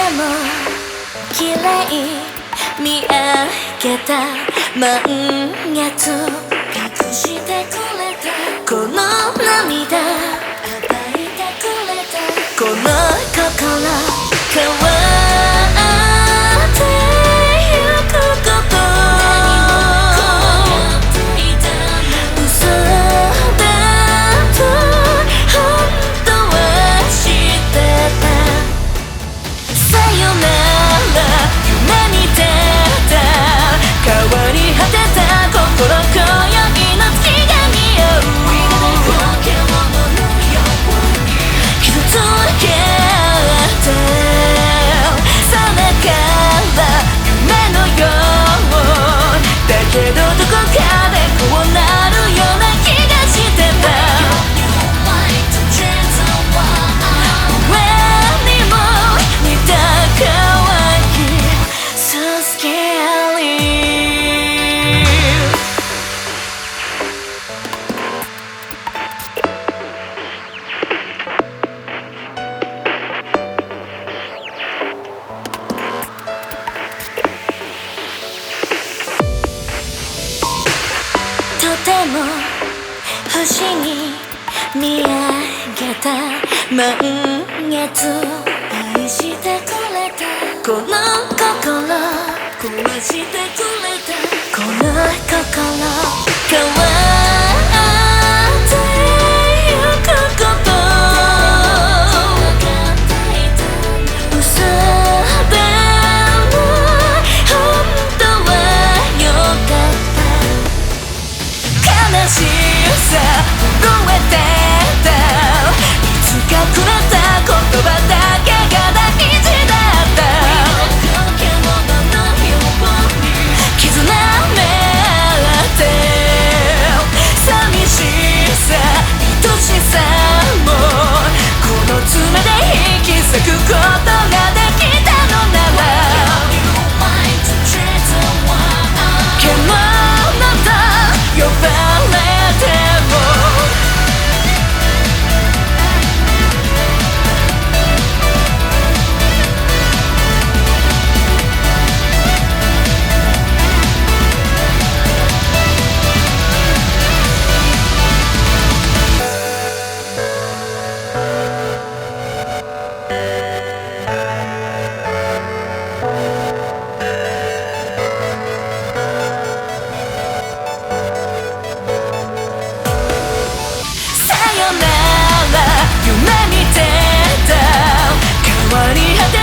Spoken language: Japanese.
も綺麗見上げた満月隠してくれたこの涙与えてくれたこの心変わってゆくこと嘘だと本当は知ってたさよなら夢に出た変わり果てた心今宵の月が似合う傷つけてさなから夢のようだけどどこかでこうなるような気がしてた上にも似た可愛い So scary とても不思議見上げた満月愛してくれたこの心壊してくれたこの心変わってゆくこと嘘でも本当はよかった悲しさ震えてたいつかくれた言葉だけが大事だった絆め合って寂しさ愛しさもこの爪で引き裂くことができたのなら獣と呼ばれても夢見てた変わり果て